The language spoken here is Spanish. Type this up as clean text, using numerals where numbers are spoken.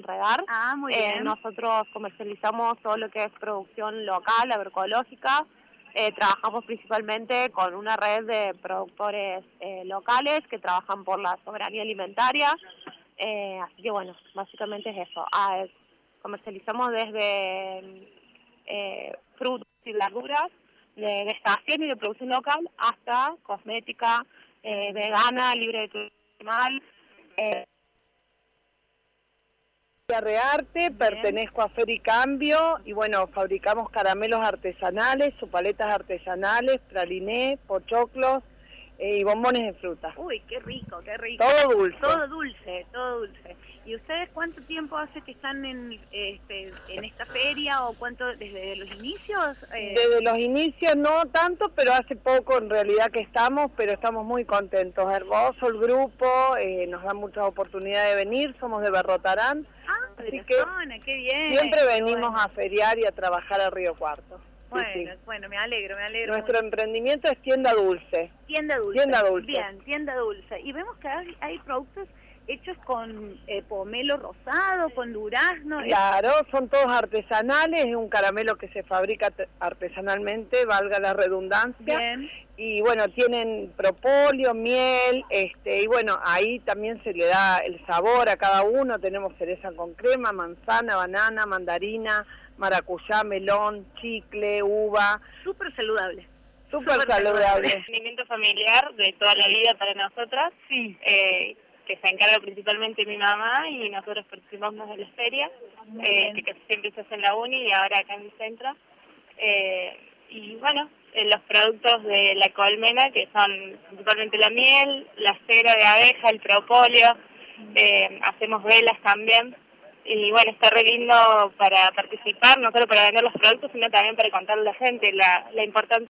enredar. Ah, muy bien. Nosotros comercializamos todo lo que es producción local, agroecológica. Trabajamos principalmente con una red de productores locales que trabajan por la soberanía alimentaria. Así que bueno, básicamente es eso. Comercializamos desde frutas y verduras de estación y de producción local hasta cosmética vegana, libre de crueldad animal. Rearte, pertenezco a Fer y Cambio y bueno, fabricamos caramelos artesanales, chupaletas artesanales, praliné, pochoclos y bombones de fruta. Uy, qué rico, qué rico. Todo dulce. Todo dulce, todo dulce. ¿Y ustedes cuánto tiempo hace que están en esta feria o cuánto, desde los inicios? Desde los inicios no tanto, pero hace poco en realidad que estamos, pero estamos muy contentos. Hermoso el grupo, nos dan muchas oportunidades de venir, somos de Berrotarán. Así que zona, qué bien. Siempre venimos a feriar y a trabajar a Río Cuarto. Bueno, sí. Bueno, me alegro. Nuestro emprendimiento es tienda dulce. Tienda dulce. Tienda dulce. Bien, tienda dulce. Y vemos que hay productos hechos con pomelo rosado, con durazno. Claro, son todos artesanales, es un caramelo que se fabrica artesanalmente, valga la redundancia. Bien. Y bueno, tienen propóleo, miel, y bueno, ahí también se le da el sabor a cada uno. Tenemos cereza con crema, manzana, banana, mandarina, maracuyá, melón, chicle, uva. Súper saludable. Súper saludable. Emprendimiento familiar de toda la vida para nosotras. Sí. Que se encarga principalmente mi mamá y nosotros participamos de la feria, que siempre se hace en la uni y ahora acá en el centro. Y bueno, los productos de la colmena, que son principalmente la miel, la cera de abeja, el propóleo, hacemos velas también. Y bueno, está re lindo para participar, no solo para vender los productos, sino también para contarle a la gente la importancia